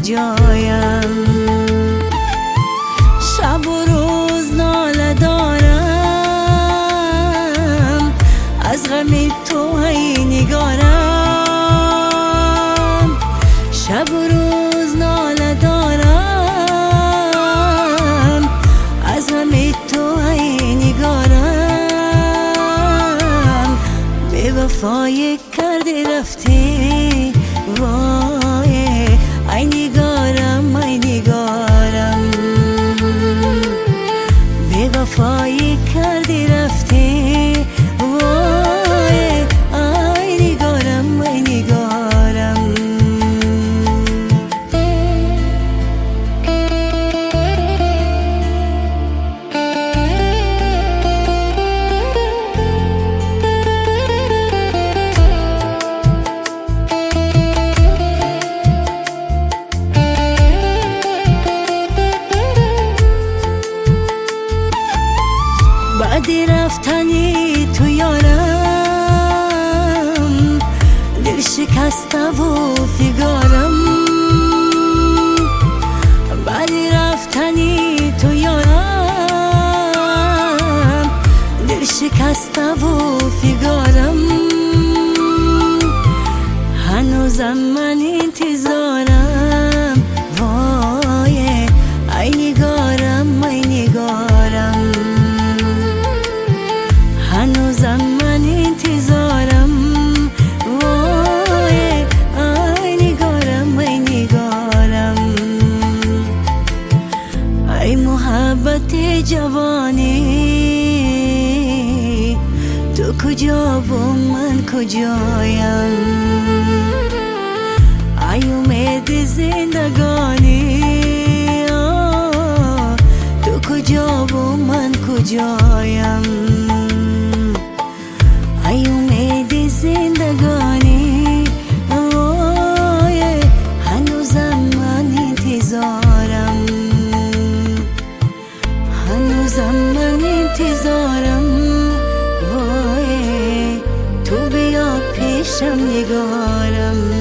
کجایم. شب و روز ناله دارم، از غم تو ای نگارم. شب و روز ناله دارم، از غم تو ای نگارم. بی وفای کردی رفتی، وای ای نگارم ای نگارم. بی وفایی کردی رفتی، وای ای نگارم ای نگارم. بعد رفتنی تو یارم، دل شکسته و فیگارم. بعد رفتنی تو یارم، دل شکسته و فیگارم. هنوزم من انتظارم، وای ای نگارم ای نگارم. هنوزم من انتظارم، وای ای نگارم ای نگارم. ای محبت جوانی، تو کجا و من کجایم. ای امید زندگانی، تو کجا و من کجایم. ای امید زندگانی، وای هنوزم من انتظارم. هنوزم من انتظارم، وای تو بیا پیشم نگارم.